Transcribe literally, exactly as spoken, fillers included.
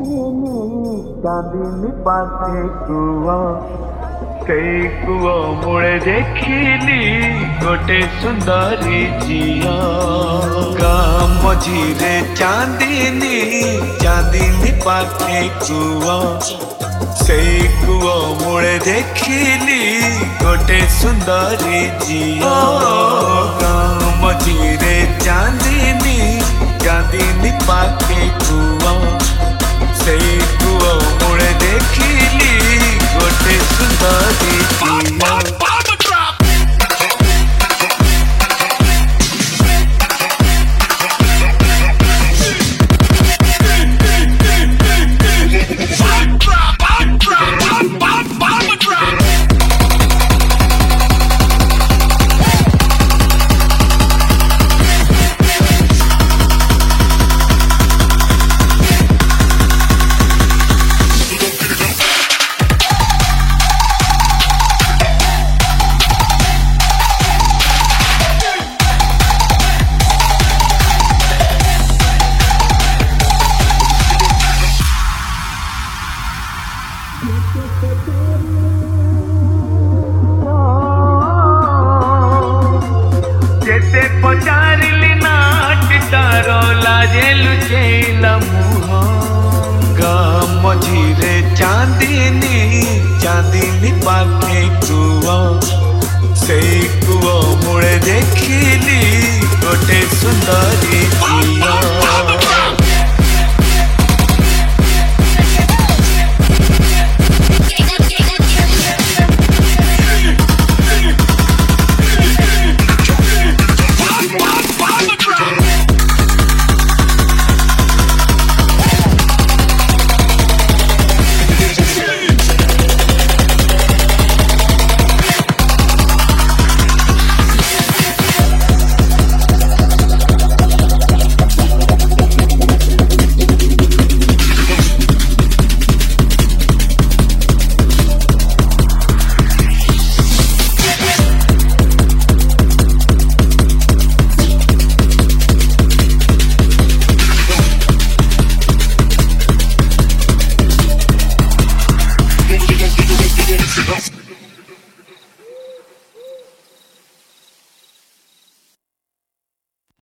चांदनी पाखे कुआ कई कुआ मुड़े देखिली गोटे सुंदरी झिया गाँ मझीरे चांदनी चांदनी पाखे कुआ से कुआ मुड़े देखिली गोटे सुंदरी झिया गाँ मझीरे चांदनी चांदनी पाखे कुआ से कुआ मुड़े देखिली गोटे सुंदरी झिया जेते पचारिली नाट तारो लाजे लुचेला मुह गाँ मझीरे चांदनी चांदनी पाखे कुआ से कुआ मुड़े देखिली गोटे सुंदरी झिया।